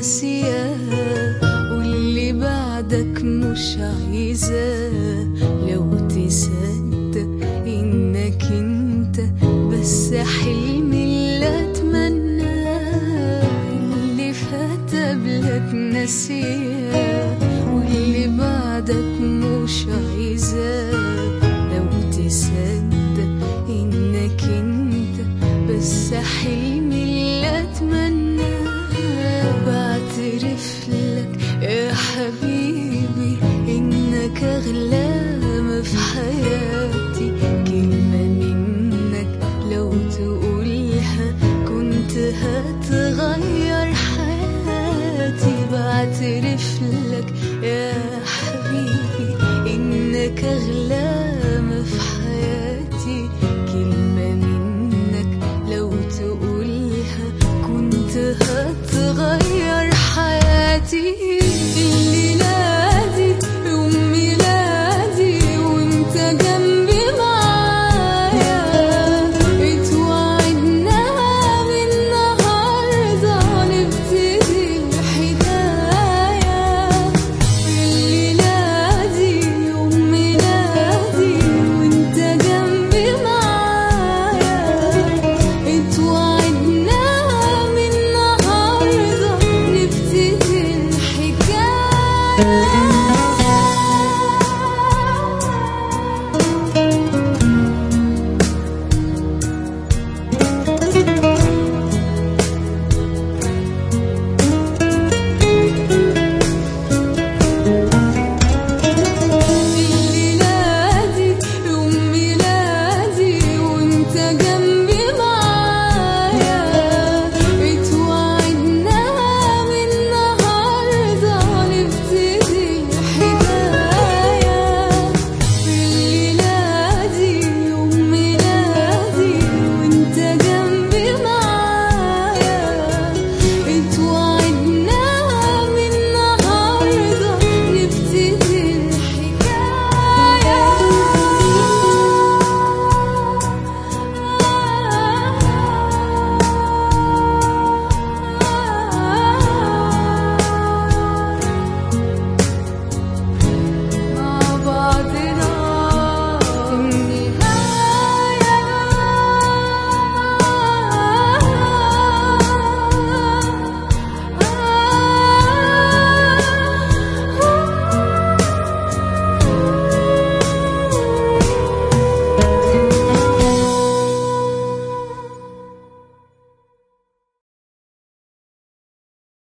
ناسياه، واللي بعدك مش عايزاه. لو تصدق انك انت بس حلمي اللي اتمناه، اللي فات قبلك ناسياه واللي بعدك مش عايزاه. لو تصدق انك انت بس حلمي اللي اتمناه، بعترف لك يا حبيبي انك اغلى ما في حياتي. كلمة منك لو تقولها كنت هتغير حياتي. بعترف لك